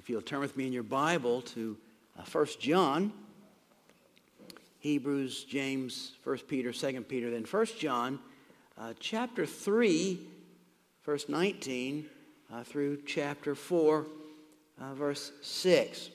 If you'll turn with me in your Bible to 1 John, Hebrews, James, 1 Peter, 2 Peter, then 1 John, chapter 3, verse 19, through chapter 4, verse 6.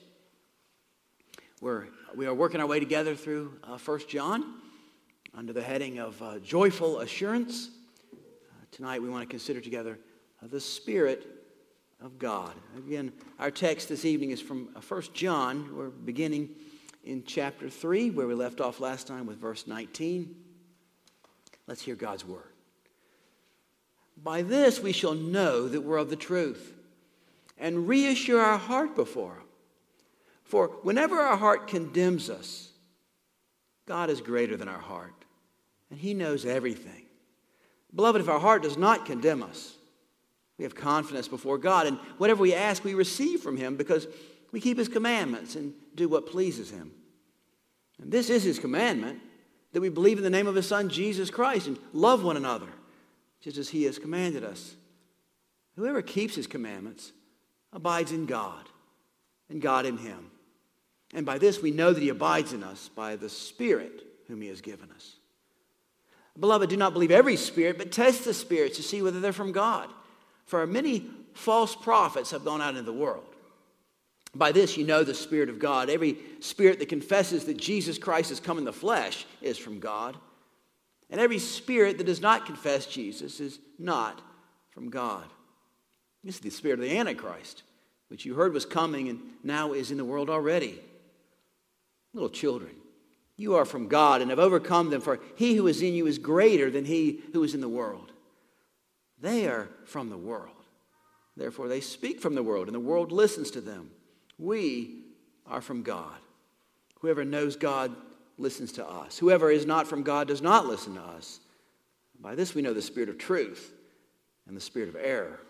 We are working our way together through 1 John under the heading of Joyful Assurance. Tonight we want to consider together the Spirit of God. Again, our text this evening is from 1 John. We're beginning in chapter 3, where we left off last time with verse 19. Let's hear God's word. By this we shall know that we're of the truth, and reassure our heart before Him. For whenever our heart condemns us, God is greater than our heart, and He knows everything. Beloved, if our heart does not condemn us, we have confidence before God, and whatever we ask, we receive from Him because we keep His commandments and do what pleases Him. And this is His commandment, that we believe in the name of His Son, Jesus Christ, and love one another, just as He has commanded us. Whoever keeps His commandments abides in God, and God in him. And by this we know that He abides in us, by the Spirit whom He has given us. Beloved, do not believe every spirit, but test the spirits to see whether they're from God. For many false prophets have gone out into the world. By this you know the Spirit of God. Every spirit that confesses that Jesus Christ has come in the flesh is from God. And every spirit that does not confess Jesus is not from God. This is the spirit of the Antichrist, which you heard was coming and now is in the world already. Little children, you are from God and have overcome them, for He who is in you is greater than he who is in the world. They are from the world. Therefore, they speak from the world, and the world listens to them. We are from God. Whoever knows God listens to us. Whoever is not from God does not listen to us. By this we know the spirit of truth and the spirit of error.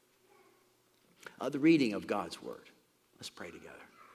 The reading of God's word. Let's pray together.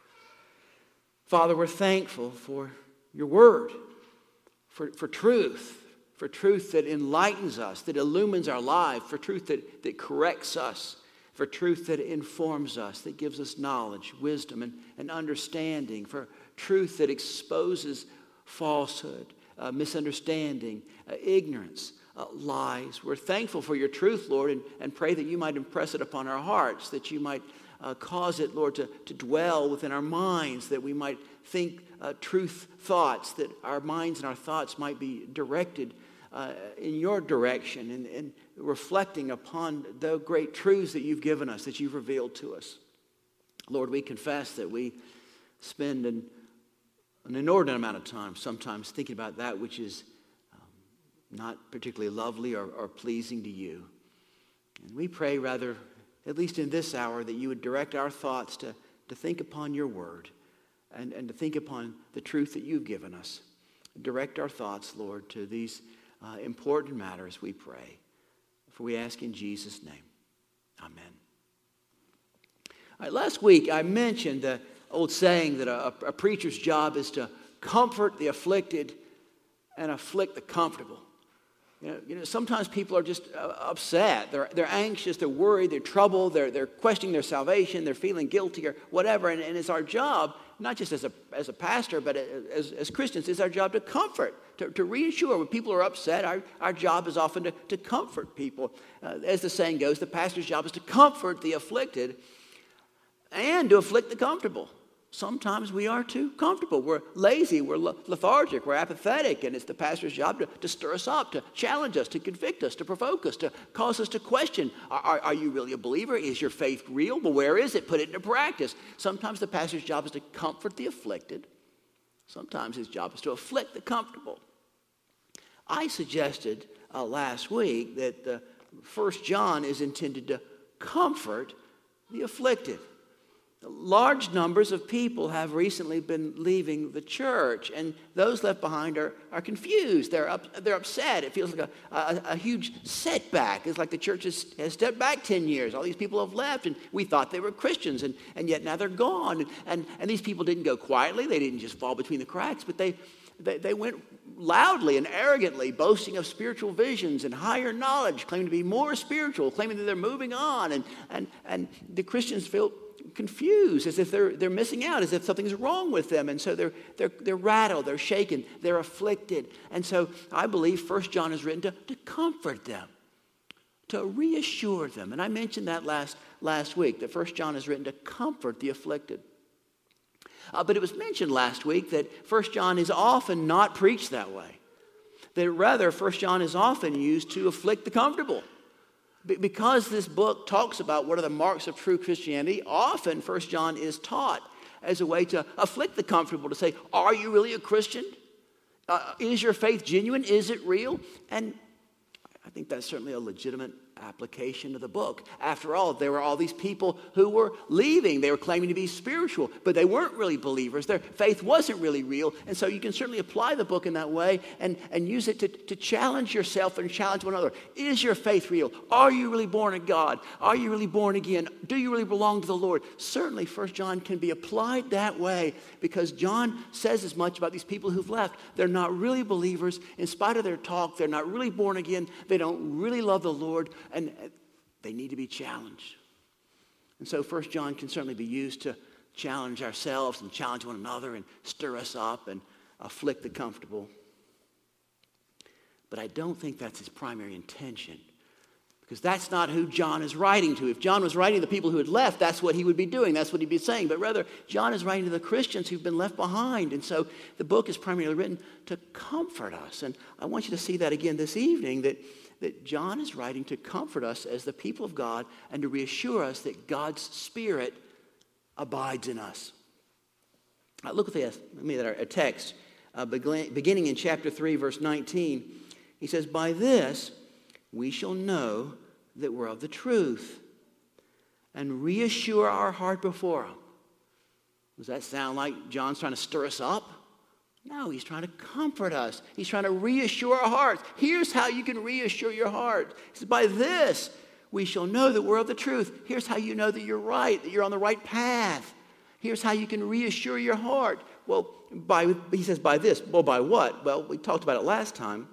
Father, we're thankful for your word, for truth. For truth that enlightens us, that illumines our life, for truth that corrects us, for truth that informs us, that gives us knowledge, wisdom, and understanding, for truth that exposes falsehood, misunderstanding, ignorance, lies. We're thankful for your truth, Lord, and pray that you might impress it upon our hearts, that you might cause it, Lord, to dwell within our minds, that we might think truth thoughts, that our minds and our thoughts might be directed in your direction and reflecting upon the great truths that you've given us, that you've revealed to us. Lord, we confess that we spend an inordinate amount of time sometimes thinking about that which is not particularly lovely or pleasing to you. And we pray rather, at least in this hour, that you would direct our thoughts to think upon your word and to think upon the truth that you've given us. Direct our thoughts, Lord, to these important matters, we pray. For we ask in Jesus' name. Amen. All right, last week I mentioned the old saying that a preacher's job is to comfort the afflicted and afflict the comfortable. You know, sometimes people are just upset. They're anxious. They're worried. They're troubled. They're questioning their salvation. They're feeling guilty or whatever. And it's our job, not just as a pastor, but as Christians, it's our job to comfort, to reassure. When people are upset, our job is often to comfort people. As the saying goes, the pastor's job is to comfort the afflicted and to afflict the comfortable. Sometimes we are too comfortable. We're lazy. We're lethargic. We're apathetic. And it's the pastor's job to stir us up, to challenge us, to convict us, to provoke us, to cause us to question. Are you really a believer? Is your faith real? Well, where is it? Put it into practice. Sometimes the pastor's job is to comfort the afflicted. Sometimes his job is to afflict the comfortable. I suggested last week that 1 John is intended to comfort the afflicted. Large numbers of people have recently been leaving the church, and those left behind are confused. They're upset. It feels like a huge setback. It's like the church has stepped back 10 years. All these people have left, and we thought they were Christians, and yet now they're gone. And these people didn't go quietly. They didn't just fall between the cracks, but they went loudly and arrogantly, boasting of spiritual visions and higher knowledge, claiming to be more spiritual, claiming that they're moving on. And the Christians feel confused, as if they're missing out, as if something's wrong with them. And so they're rattled, they're shaken, they're afflicted. And so I believe 1 John is written to comfort them, to reassure them. And I mentioned that last week, that 1 John is written to comfort the afflicted. But it was mentioned last week that 1 John is often not preached that way. That rather, 1 John is often used to afflict the comfortable. Because this book talks about what are the marks of true Christianity, often 1 John is taught as a way to afflict the comfortable, to say, are you really a Christian? Is your faith genuine? Is it real? And I think that's certainly a legitimate application of the book. After all, there were all these people who were leaving. They were claiming to be spiritual, but they weren't really believers. Their faith wasn't really real. And so you can certainly apply the book in that way and use it to challenge yourself and challenge one another. Is your faith real? Are you really born of God? Are you really born again? Do you really belong to the Lord? Certainly 1 John can be applied that way, because John says as much about these people who've left. They're not really believers. In spite of their talk, they're not really born again. They don't really love the Lord. And they need to be challenged. And so 1 John can certainly be used to challenge ourselves and challenge one another and stir us up and afflict the comfortable. But I don't think that's his primary intention, because that's not who John is writing to. If John was writing to the people who had left, that's what he would be doing. That's what he'd be saying. But rather, John is writing to the Christians who've been left behind. And so the book is primarily written to comfort us. And I want you to see that again this evening, that John is writing to comfort us as the people of God and to reassure us that God's Spirit abides in us. Look at this. Let me read a text beginning in chapter 3, verse 19. He says, by this we shall know that we're of the truth and reassure our heart before him. Does that sound like John's trying to stir us up? No, he's trying to comfort us. He's trying to reassure our hearts. Here's how you can reassure your heart. He says, by this we shall know that we're of the truth. Here's how you know that you're right, that you're on the right path. Here's how you can reassure your heart. Well, he says by this. Well, by what? Well, we talked about it last time.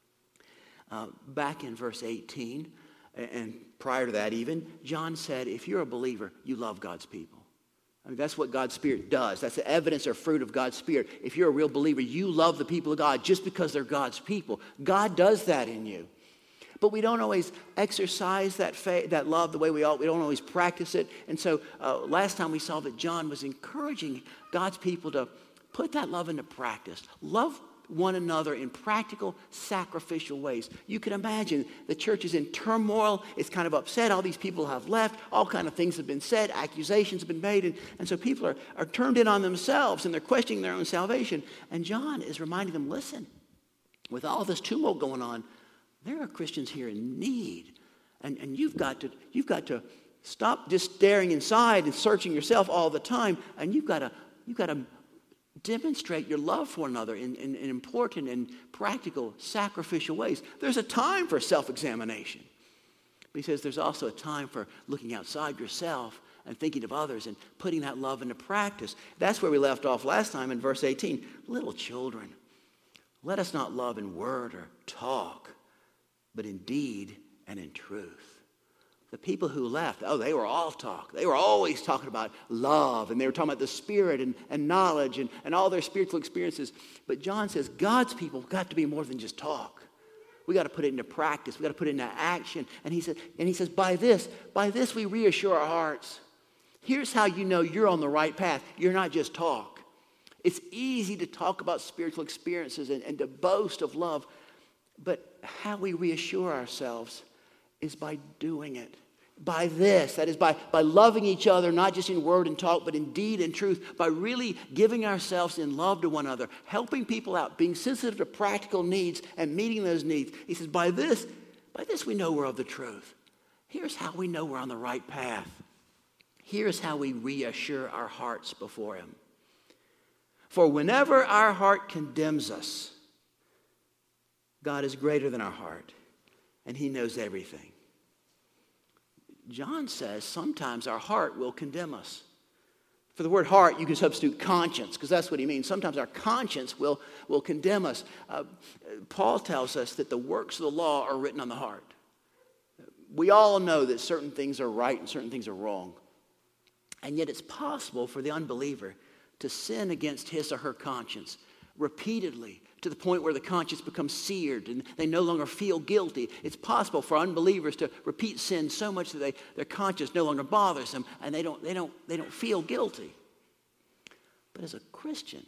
Back in verse 18, and prior to that even, John said, if you're a believer, you love God's people. I mean, that's what God's Spirit does. That's the evidence or fruit of God's Spirit. If you're a real believer, you love the people of God just because they're God's people. God does that in you. But we don't always exercise that love the way we ought. We don't always practice it. And so last time we saw that John was encouraging God's people to put that love into practice. Love one another in practical, sacrificial ways. You can imagine the church is in turmoil. It's kind of upset. All these people have left. All kind of things have been said. Accusations have been made. And so people are turned in on themselves, and they're questioning their own salvation. And John is reminding them, listen, with all this tumult going on, there are Christians here in need. And you've got to stop just staring inside and searching yourself all the time. And you've got to demonstrate your love for one another in important and practical, sacrificial ways. There's a time for self-examination. But he says there's also a time for looking outside yourself and thinking of others and putting that love into practice. That's where we left off last time in verse 18. Little children, let us not love in word or talk, but in deed and in truth. The people who left, they were all talk. They were always talking about love, and they were talking about the Spirit and knowledge and all their spiritual experiences. But John says God's people got to be more than just talk. We got to put it into practice. We got to put it into action. And he says, by this we reassure our hearts. Here's how you know you're on the right path. You're not just talk. It's easy to talk about spiritual experiences and to boast of love, but how we reassure ourselves is by doing it. By this, that is by loving each other, not just in word and talk, but in deed and truth, by really giving ourselves in love to one another, helping people out, being sensitive to practical needs and meeting those needs. He says, by this we know we're of the truth. Here's how we know we're on the right path. Here's how we reassure our hearts before him. For whenever our heart condemns us, God is greater than our heart, and he knows everything. John says sometimes our heart will condemn us. For the word heart, you can substitute conscience, because that's what he means. Sometimes our conscience will condemn us. Paul tells us that the works of the law are written on the heart. We all know that certain things are right and certain things are wrong. And yet it's possible for the unbeliever to sin against his or her conscience repeatedly to the point where the conscience becomes seared and they no longer feel guilty. It's possible for unbelievers to repeat sin so much that their conscience no longer bothers them and they don't feel guilty. But as a Christian,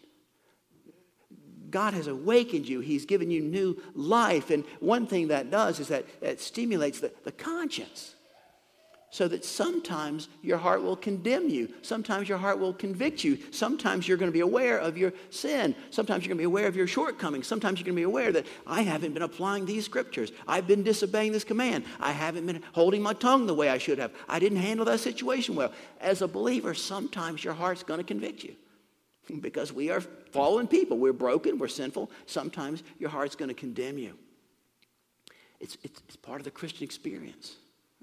God has awakened you. He's given you new life. And one thing that does is that it stimulates the conscience. So that sometimes your heart will condemn you. Sometimes your heart will convict you. Sometimes you're going to be aware of your sin. Sometimes you're going to be aware of your shortcomings. Sometimes you're going to be aware that I haven't been applying these scriptures. I've been disobeying this command. I haven't been holding my tongue the way I should have. I didn't handle that situation well. As a believer, sometimes your heart's going to convict you. Because we are fallen people. We're broken. We're sinful. Sometimes your heart's going to condemn you. It's part of the Christian experience.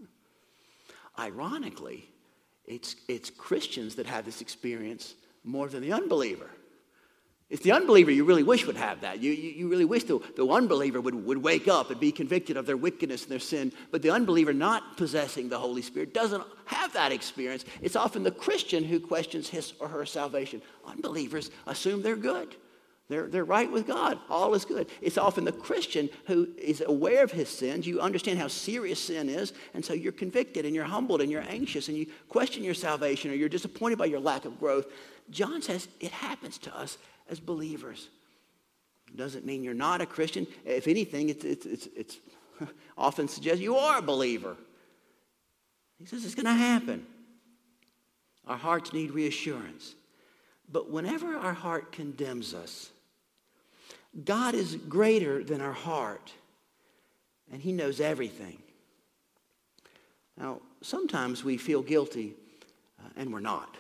Ironically, it's Christians that have this experience more than the unbeliever. It's the unbeliever you really wish would have that. You really wish the unbeliever would wake up and be convicted of their wickedness and their sin. But the unbeliever not possessing the Holy Spirit doesn't have that experience. It's often the Christian who questions his or her salvation. Unbelievers assume they're good. They're right with God. All is good. It's often the Christian who is aware of his sins. You understand how serious sin is, and so you're convicted and you're humbled and you're anxious and you question your salvation or you're disappointed by your lack of growth. John says it happens to us as believers. It doesn't mean you're not a Christian. If anything, it's often suggests you are a believer. He says it's going to happen. Our hearts need reassurance. But whenever our heart condemns us, God is greater than our heart, and he knows everything. Now, sometimes we feel guilty, and we're not.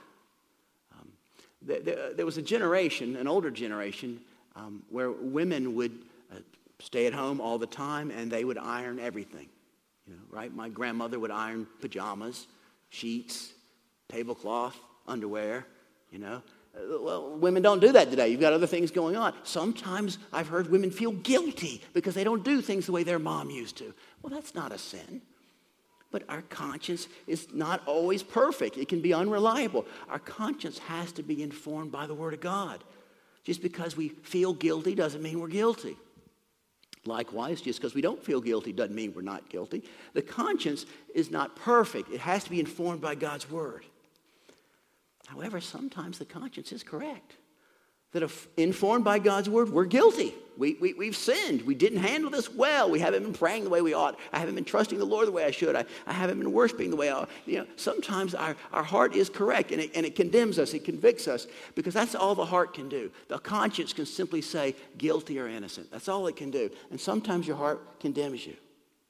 There was a generation, an older generation, where women would stay at home all the time, and they would iron everything. Right? My grandmother would iron pajamas, sheets, tablecloth, underwear, Well, women don't do that today. You've got other things going on. Sometimes I've heard women feel guilty because they don't do things the way their mom used to. Well, that's not a sin. But our conscience is not always perfect. It can be unreliable. Our conscience has to be informed by the Word of God. Just because we feel guilty doesn't mean we're guilty. Likewise, just because we don't feel guilty doesn't mean we're not guilty. The conscience is not perfect. It has to be informed by God's Word. However, sometimes the conscience is correct. That if informed by God's Word, we're guilty. We've sinned. We didn't handle this well. We haven't been praying the way we ought. I haven't been trusting the Lord the way I should. I haven't been worshiping the way I ought. Sometimes our heart is correct, and it condemns us. It convicts us, because that's all the heart can do. The conscience can simply say guilty or innocent. That's all it can do. And sometimes your heart condemns you.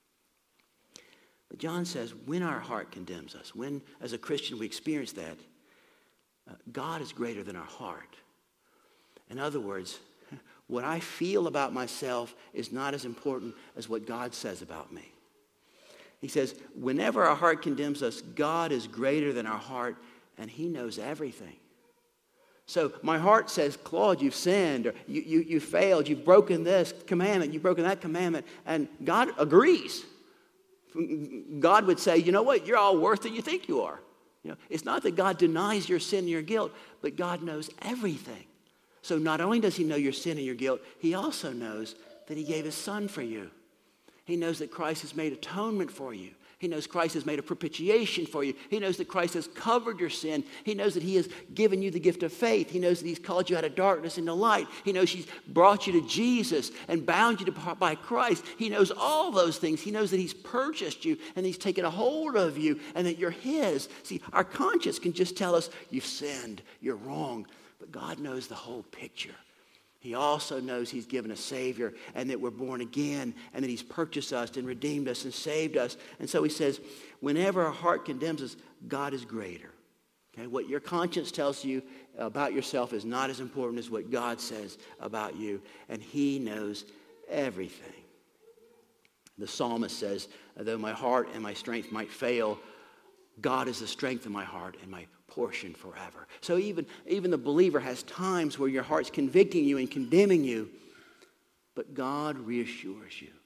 But John says when our heart condemns us, when as a Christian we experience that, God is greater than our heart. In other words, what I feel about myself is not as important as what God says about me. He says, whenever our heart condemns us, God is greater than our heart, and he knows everything. So my heart says, Claude, you've sinned, or you failed, you've broken this commandment, you've broken that commandment, and God agrees. God would say, you know what, you're all worse than you think you are. It's not that God denies your sin and your guilt, but God knows everything. So not only does he know your sin and your guilt, he also knows that he gave his son for you. He knows that Christ has made atonement for you. He knows Christ has made a propitiation for you. He knows that Christ has covered your sin. He knows that he has given you the gift of faith. He knows that he's called you out of darkness into light. He knows he's brought you to Jesus and bound you by Christ. He knows all those things. He knows that he's purchased you and he's taken a hold of you and that you're his. See, our conscience can just tell us, you've sinned, you're wrong. But God knows the whole picture. He also knows he's given a Savior and that we're born again and that he's purchased us and redeemed us and saved us. And so he says, whenever our heart condemns us, God is greater. Okay? What your conscience tells you about yourself is not as important as what God says about you. And he knows everything. The psalmist says, though my heart and my strength might fail, God is the strength of my heart and my portion forever. So even the believer has times where your heart's convicting you and condemning you, but God reassures you.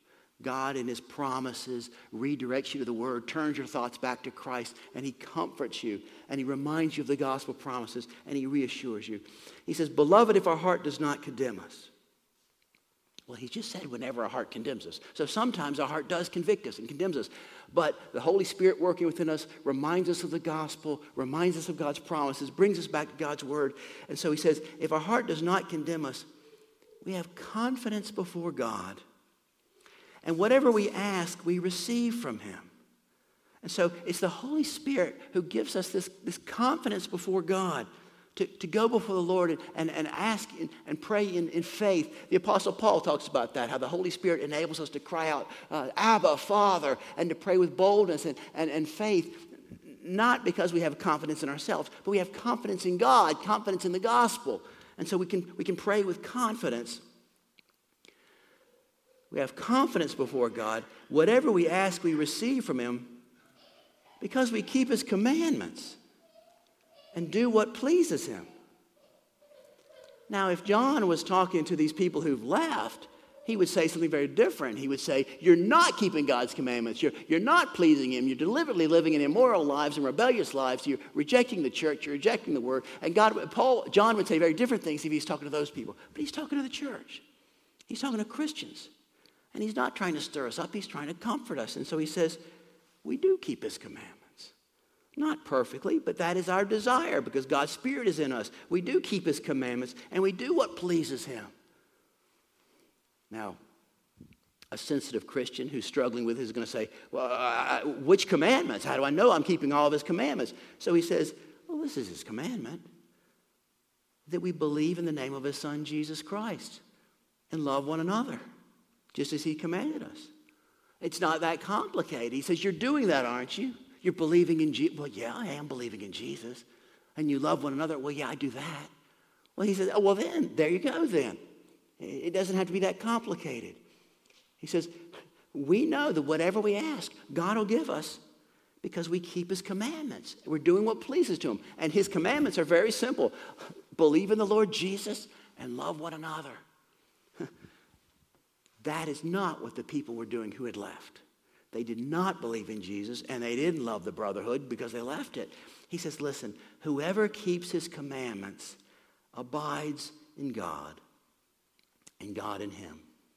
God in his promises redirects you to the word, turns your thoughts back to Christ, and he comforts you, and he reminds you of the gospel promises, and he reassures you. He says, beloved, if our heart does not condemn us. Well, he just said whenever our heart condemns us. So sometimes our heart does convict us and condemns us. But the Holy Spirit working within us reminds us of the gospel, reminds us of God's promises, brings us back to God's word. And so he says, if our heart does not condemn us, we have confidence before God. And whatever we ask, we receive from him. And so it's the Holy Spirit who gives us this confidence before God to go before the Lord and ask and pray in faith. The Apostle Paul talks about that, how the Holy Spirit enables us to cry out, Abba, Father, and to pray with boldness and faith, not because we have confidence in ourselves, but we have confidence in God, confidence in the gospel. And so we can pray with confidence. We have confidence before God. Whatever we ask, we receive from him because we keep his commandments and do what pleases him. Now, if John was talking to these people who've left, he would say something very different. He would say, you're not keeping God's commandments. You're not pleasing him. You're deliberately living in immoral lives and rebellious lives. You're rejecting the church. You're rejecting the word. And John would say very different things if he's talking to those people. But he's talking to the church. He's talking to Christians. And he's not trying to stir us up. He's trying to comfort us. And so he says, we do keep his commandments. Not perfectly, but that is our desire because God's Spirit is in us. We do keep his commandments, and we do what pleases him. Now, a sensitive Christian who's struggling with this is going to say, well, which commandments? How do I know I'm keeping all of his commandments? So he says, well, this is his commandment, that we believe in the name of his Son, Jesus Christ, and love one another, just as he commanded us. It's not that complicated. He says, you're doing that, aren't you? You're believing in Jesus. Well, yeah, I am believing in Jesus. And you love one another. Well, yeah, I do that. Well, he says, oh, well, then, there you go then. It doesn't have to be that complicated. He says, we know that whatever we ask, God will give us because we keep his commandments. We're doing what pleases to him. And his commandments are very simple. Believe in the Lord Jesus and love one another. That is not what the people were doing who had left. They did not believe in Jesus, and they didn't love the brotherhood because they left it. He says, listen, whoever keeps his commandments abides in God, and God in him.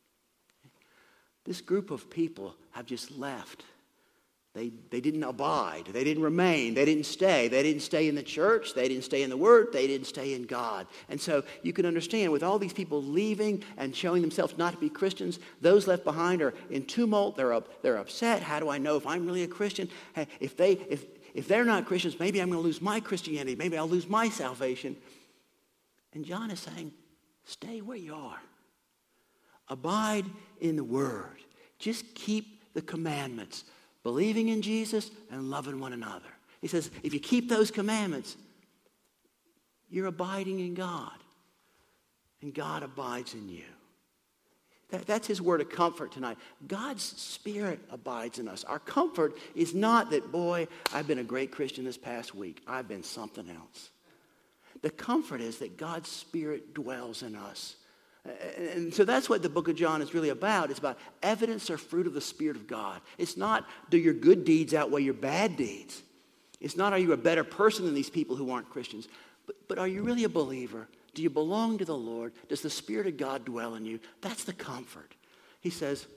This group of people have just left. They didn't abide. They didn't remain. They didn't stay. They didn't stay in the church. They didn't stay in the word. They didn't stay in God. And so you can understand with all these people leaving and showing themselves not to be Christians, those left behind are in tumult. They're upset. How do I know if I'm really a Christian? Hey, if they're not Christians, maybe I'm going to lose my Christianity. Maybe I'll lose my salvation. And John is saying, stay where you are. Abide in the word. Just keep the commandments. Believing in Jesus and loving one another. He says, if you keep those commandments, you're abiding in God. And God abides in you. That's his word of comfort tonight. God's Spirit abides in us. Our comfort is not that, boy, I've been a great Christian this past week. I've been something else. The comfort is that God's Spirit dwells in us. And so that's what the book of John is really about. It's about evidence or fruit of the Spirit of God. It's not, do your good deeds outweigh your bad deeds? It's not, are you a better person than these people who aren't Christians? But are you really a believer? Do you belong to the Lord? Does the Spirit of God dwell in you? That's the comfort. He says,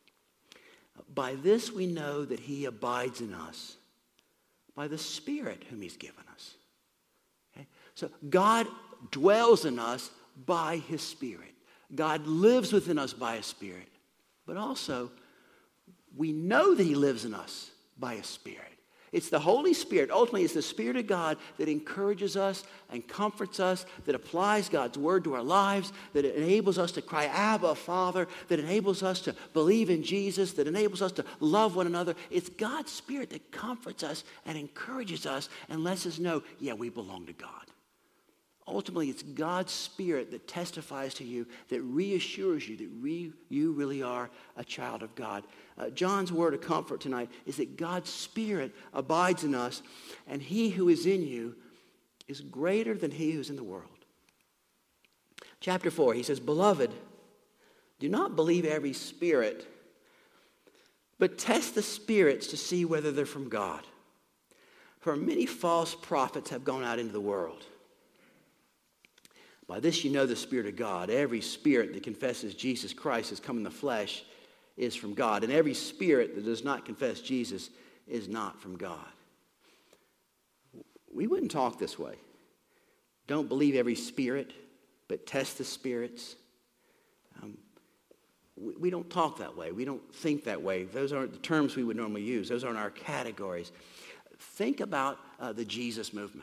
by this we know that he abides in us, by the Spirit whom he's given us. Okay? So God dwells in us by his Spirit. God lives within us by his Spirit. But also, we know that he lives in us by his Spirit. It's the Holy Spirit. Ultimately, it's the Spirit of God that encourages us and comforts us, that applies God's word to our lives, that enables us to cry, Abba, Father, that enables us to believe in Jesus, that enables us to love one another. It's God's Spirit that comforts us and encourages us and lets us know, yeah, we belong to God. Ultimately, it's God's Spirit that testifies to you, that reassures you that you really are a child of God. John's word of comfort tonight is that God's Spirit abides in us, and he who is in you is greater than he who's in the world. Chapter 4, he says, Beloved, do not believe every spirit, But test the spirits to see whether they're from God. For many false prophets have gone out into the world. By this you know the Spirit of God. Every spirit that confesses Jesus Christ has come in the flesh is from God. And every spirit that does not confess Jesus is not from God. We wouldn't talk this way. Don't believe every spirit, but test the spirits. We don't talk that way. We don't think that way. Those aren't the terms we would normally use. Those aren't our categories. Think about the Jesus movement.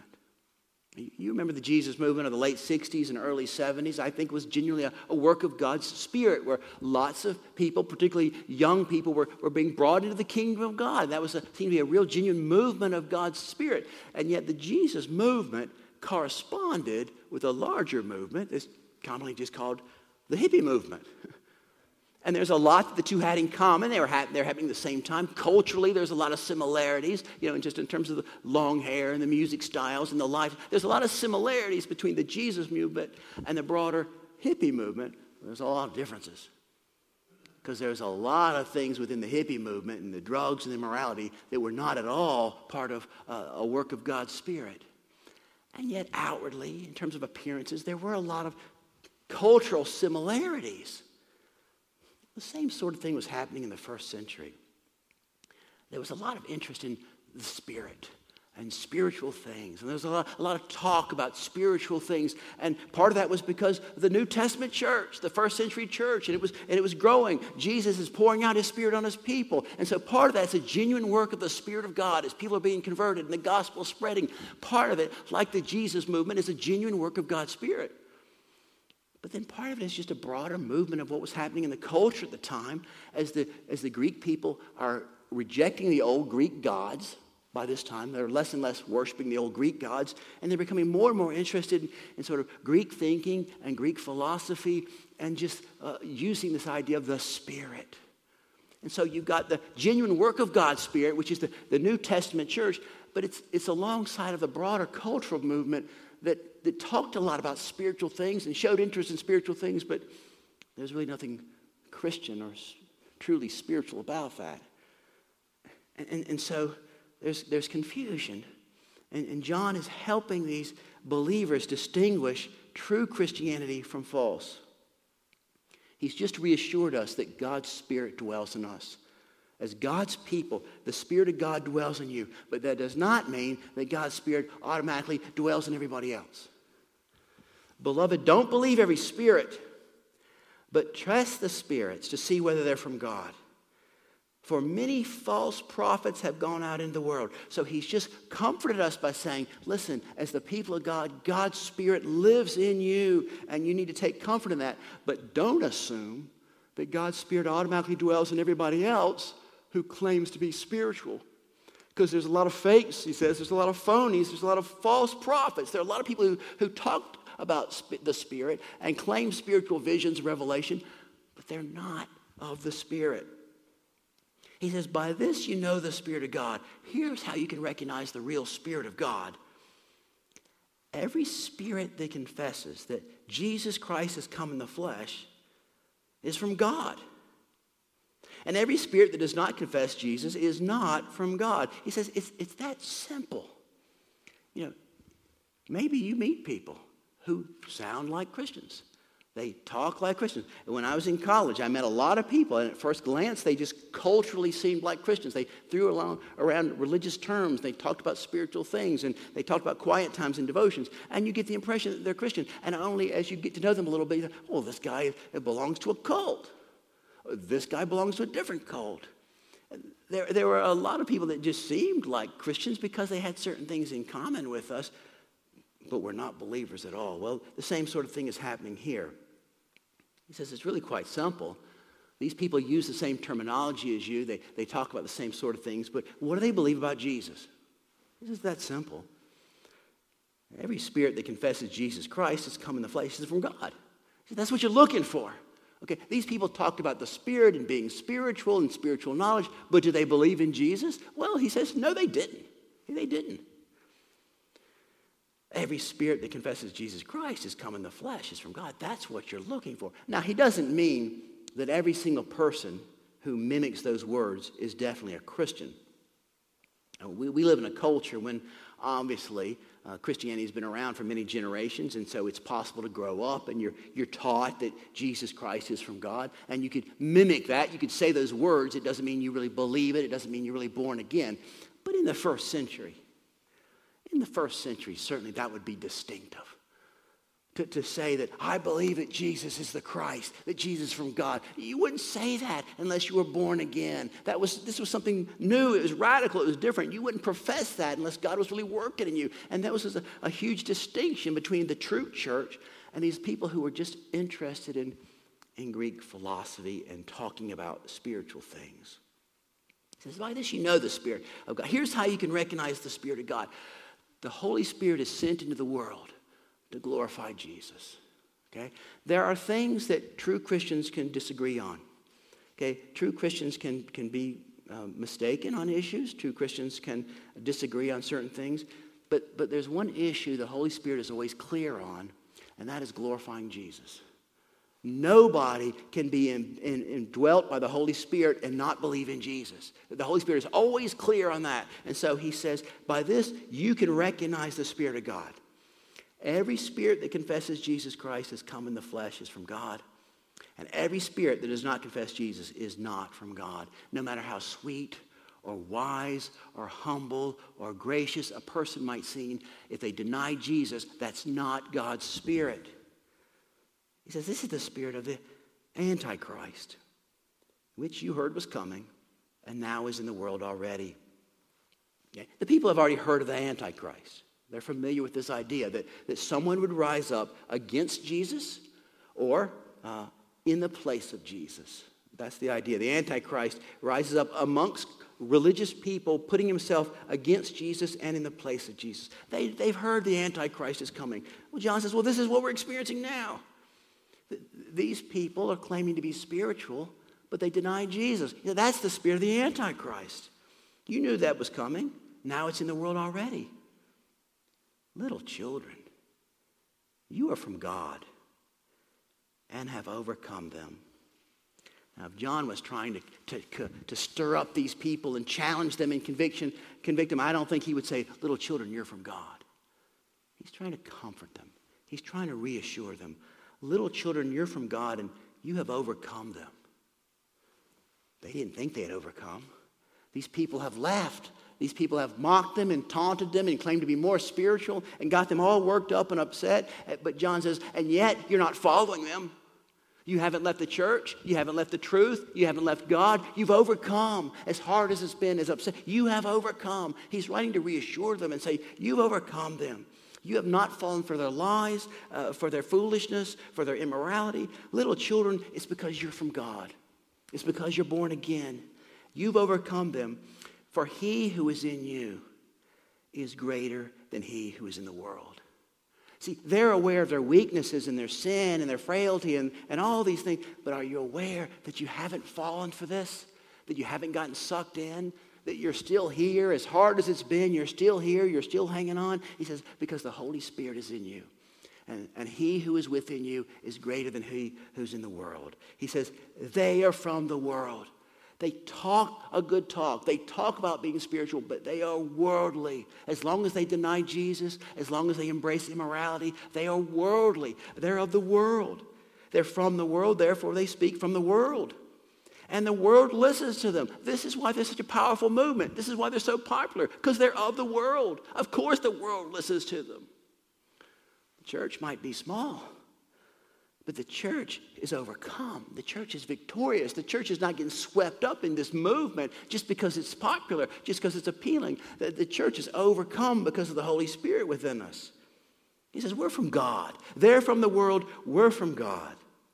You remember the Jesus movement of the late 60s and early 70s, I think was genuinely a work of God's Spirit where lots of people, particularly young people, were being brought into the kingdom of God. That seemed to be a real genuine movement of God's Spirit. And yet the Jesus movement corresponded with a larger movement that's commonly just called the hippie movement. And there's a lot that the two had in common. They're happening at the same time. Culturally, there's a lot of similarities, just in terms of the long hair and the music styles and the life. There's a lot of similarities between the Jesus movement and the broader hippie movement. There's a lot of differences. Because there's a lot of things within the hippie movement and the drugs and the immorality that were not at all part of a work of God's Spirit. And yet outwardly, in terms of appearances, there were a lot of cultural similarities. The same sort of thing was happening in the first century. There was a lot of interest in the Spirit and spiritual things. And there was a lot of talk about spiritual things. And part of that was because of the New Testament church, the first century church. And it was growing. Jesus is pouring out his Spirit on his people. And so part of that's a genuine work of the Spirit of God as people are being converted and the gospel spreading. Part of it, like the Jesus movement, is a genuine work of God's Spirit. But then part of it is just a broader movement of what was happening in the culture at the time as the Greek people are rejecting the old Greek gods. By this time, they're less and less worshiping the old Greek gods, and they're becoming more and more interested in sort of Greek thinking and Greek philosophy and just using this idea of the Spirit. And so you've got the genuine work of God's Spirit, which is the New Testament church, but it's alongside of the broader cultural movement that talked a lot about spiritual things and showed interest in spiritual things, but there's really nothing Christian or truly spiritual about that. And so there's confusion. And John is helping these believers distinguish true Christianity from false. He's just reassured us that God's Spirit dwells in us. As God's people, the Spirit of God dwells in you. But that does not mean that God's Spirit automatically dwells in everybody else. Beloved, don't believe every spirit, but trust the spirits to see whether they're from God. For many false prophets have gone out into the world. So he's just comforted us by saying, listen, as the people of God, God's Spirit lives in you, and you need to take comfort in that. But don't assume that God's Spirit automatically dwells in everybody else who claims to be spiritual. Because there's a lot of fakes, he says. There's a lot of phonies. There's a lot of false prophets. There are a lot of people who talk about the Spirit and claim spiritual visions, revelation, but they're not of the Spirit. He says, by this you know the Spirit of God. Here's how you can recognize the real Spirit of God. Every spirit that confesses that Jesus Christ has come in the flesh is from God. And every spirit that does not confess Jesus is not from God. He says it's that simple. Maybe you meet people who sound like Christians. They talk like Christians. And when I was in college, I met a lot of people, and at first glance, they just culturally seemed like Christians. They threw around religious terms. They talked about spiritual things, and they talked about quiet times and devotions. And you get the impression that they're Christian. And only as you get to know them a little bit, you think, this guy belongs to a cult. This guy belongs to a different cult. There were a lot of people that just seemed like Christians because they had certain things in common with us, but we're not believers at all. Well, the same sort of thing is happening here. He says it's really quite simple. These people use the same terminology as you. They talk about the same sort of things, but what do they believe about Jesus? It's just that simple. Every spirit that confesses Jesus Christ has come in the flesh is from God. That's what you're looking for. Okay, these people talked about the Spirit and being spiritual and spiritual knowledge, but do they believe in Jesus? Well, he says, no, they didn't. They didn't. Every spirit that confesses Jesus Christ has come in the flesh is from God. That's what you're looking for. Now, he doesn't mean that every single person who mimics those words is definitely a Christian. We live in a culture when, obviously, Christianity has been around for many generations, and so it's possible to grow up and you're taught that Jesus Christ is from God, and you could mimic that. You could say those words. It doesn't mean you really believe it. It doesn't mean you're really born again. But in the first century, certainly that would be distinctive. To say that I believe that Jesus is the Christ, that Jesus is from God. You wouldn't say that unless you were born again. This was something new. It was radical. It was different. You wouldn't profess that unless God was really working in you. And that was a huge distinction between the true church and these people who were just interested in Greek philosophy and talking about spiritual things. He says, by this you know the Spirit of God. Here's how you can recognize the Spirit of God. The Holy Spirit is sent into the world to glorify Jesus. Okay? There are things that true Christians can disagree on. Okay? True Christians can be mistaken on issues. True Christians can disagree on certain things. But there's one issue the Holy Spirit is always clear on, and that is glorifying Jesus. Nobody can be indwelt by the Holy Spirit and not believe in Jesus. The Holy Spirit is always clear on that. And so he says, by this you can recognize the Spirit of God. Every spirit that confesses Jesus Christ has come in the flesh is from God. And every spirit that does not confess Jesus is not from God. No matter how sweet or wise or humble or gracious a person might seem, if they deny Jesus, that's not God's Spirit. He says, this is the spirit of the Antichrist, which you heard was coming and now is in the world already. Okay? The people have already heard of the Antichrist. They're familiar with this idea that someone would rise up against Jesus or in the place of Jesus. That's the idea. The Antichrist rises up amongst religious people, putting himself against Jesus and in the place of Jesus. They've heard the Antichrist is coming. Well, John says, well, this is what we're experiencing now. These people are claiming to be spiritual, but they deny Jesus. You know, that's the spirit of the Antichrist. You knew that was coming. Now it's in the world already. Little children, you are from God and have overcome them. Now, if John was trying to stir up these people and challenge them in convict them, I don't think he would say, little children, you're from God. He's trying to comfort them. He's trying to reassure them. Little children, you're from God and you have overcome them. They didn't think they had overcome. These people have left. These people have mocked them and taunted them and claimed to be more spiritual and got them all worked up and upset. But John says, and yet you're not following them. You haven't left the church. You haven't left the truth. You haven't left God. You've overcome. As hard as it's been, as upset, you have overcome. He's writing to reassure them and say, you've overcome them. You have not fallen for their lies, for their foolishness, for their immorality. Little children, it's because you're from God. It's because you're born again. You've overcome them. For he who is in you is greater than he who is in the world. See, they're aware of their weaknesses and their sin and their frailty and all these things. But are you aware that you haven't fallen for this? That you haven't gotten sucked in? That you're still here? As hard as it's been, you're still here. You're still hanging on. He says, because the Holy Spirit is in you. And he who is within you is greater than he who's in the world. He says, they are from the world. They talk a good talk. They talk about being spiritual, but they are worldly. As long as they deny Jesus, as long as they embrace immorality, they are worldly. They're of the world. They're from the world, therefore they speak from the world. And the world listens to them. This is why they're such a powerful movement. This is why they're so popular, because they're of the world. Of course the world listens to them. The church might be small, but the church is overcome. The church is victorious. The church is not getting swept up in this movement just because it's popular, just because it's appealing. The church is overcome because of the Holy Spirit within us. He says, we're from God. They're from the world. We're from God.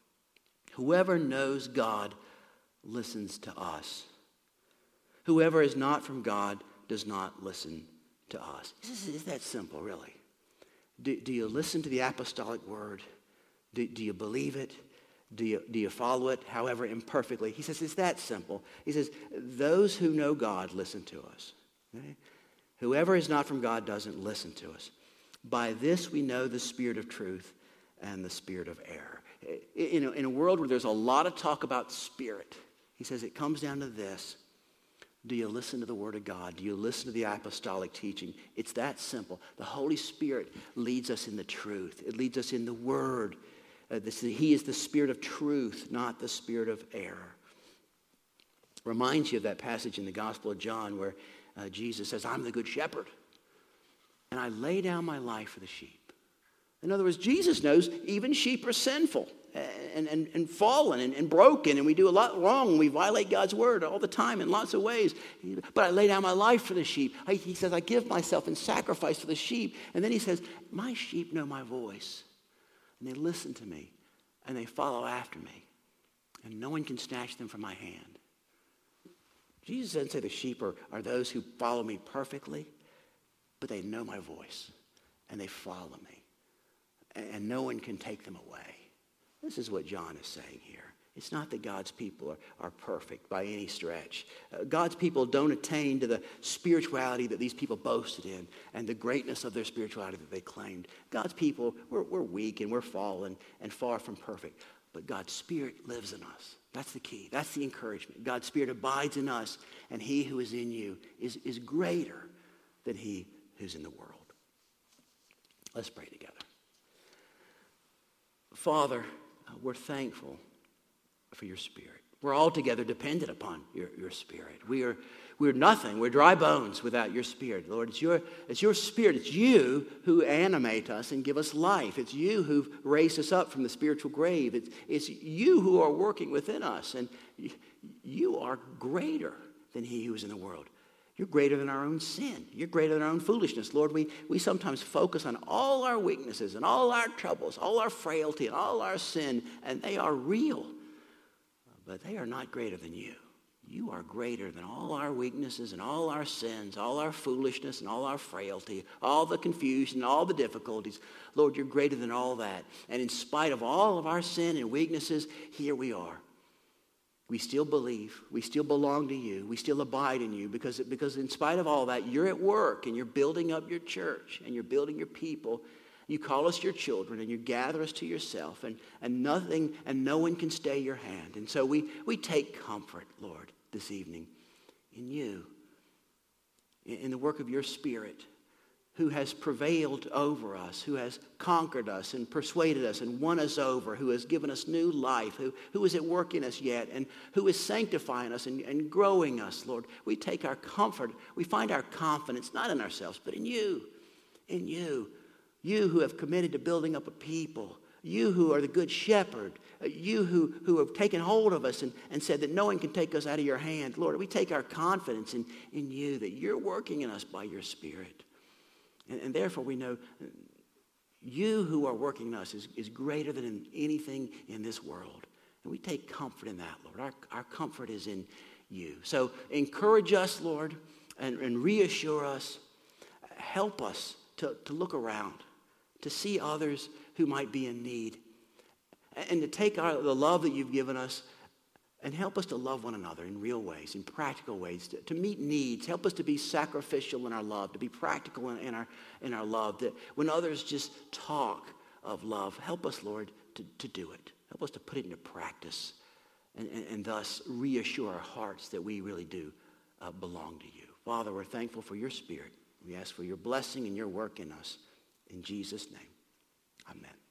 Whoever knows God listens to us. Whoever is not from God does not listen to us. It's that simple, really. Do you listen to the apostolic word? Do you believe it? Do you follow it, however imperfectly? He says it's that simple. He says, those who know God listen to us. Okay? Whoever is not from God doesn't listen to us. By this we know the spirit of truth and the spirit of error. In a world where there's a lot of talk about spirit, He says it comes down to this. Do you listen to the Word of God? Do you listen to the apostolic teaching? It's that simple. The Holy Spirit leads us in the truth. It leads us in the Word. He is the Spirit of truth, not the spirit of error. Reminds you of that passage in the Gospel of John where Jesus says, I'm the good shepherd, and I lay down my life for the sheep. In other words, Jesus knows even sheep are sinful and fallen and broken, and we do a lot wrong, and we violate God's word all the time in lots of ways. But I lay down my life for the sheep. He says, I give myself in sacrifice for the sheep. And then he says, my sheep know my voice, and they listen to me, and they follow after me, and no one can snatch them from my hand. Jesus doesn't say the sheep are those who follow me perfectly, but they know my voice, and they follow me. And no one can take them away. This is what John is saying here. It's not that God's people are perfect by any stretch. God's people don't attain to the spirituality that these people boasted in and the greatness of their spirituality that they claimed. God's people, we're weak and we're fallen and far from perfect. But God's Spirit lives in us. That's the key. That's the encouragement. God's Spirit abides in us, and he who is in you is greater than he who's in the world. Let's pray together. Father, we're thankful for your Spirit. We're altogether dependent upon your Spirit. We're nothing. We're dry bones without your Spirit. Lord, it's your Spirit. It's you who animate us and give us life. It's you who've raised us up from the spiritual grave. It's you who are working within us. And you are greater than he who is in the world. You're greater than our own sin. You're greater than our own foolishness. Lord, we sometimes focus on all our weaknesses and all our troubles, all our frailty and all our sin, and they are real. But they are not greater than you. You are greater than all our weaknesses and all our sins, all our foolishness and all our frailty, all the confusion, all the difficulties. Lord, you're greater than all that. And in spite of all of our sin and weaknesses, here we are. We still believe. We still belong to you. We still abide in you because in spite of all that, you're at work and you're building up your church and you're building your people. You call us your children and you gather us to yourself and nothing and no one can stay your hand. And so we take comfort, Lord, this evening in you, in the work of your Spirit, who has prevailed over us, who has conquered us and persuaded us and won us over, who has given us new life, who is at work in us yet, and who is sanctifying us and growing us, Lord. We take our comfort, we find our confidence not in ourselves, but in you, you who have committed to building up a people, you who are the good shepherd, you who have taken hold of us and said that no one can take us out of your hand. Lord, we take our confidence in you, that you're working in us by your Spirit. And therefore we know you who are working in us is greater than anything in this world. And we take comfort in that, Lord. Our comfort is in you. So encourage us, Lord, and reassure us. Help us to look around, to see others who might be in need, and to take the love that you've given us and help us to love one another in real ways, in practical ways, to meet needs. Help us to be sacrificial in our love, to be practical in our love. That when others just talk of love, help us, Lord, to do it. Help us to put it into practice and thus reassure our hearts that we really do belong to you. Father, we're thankful for your Spirit. We ask for your blessing and your work in us. In Jesus' name, amen.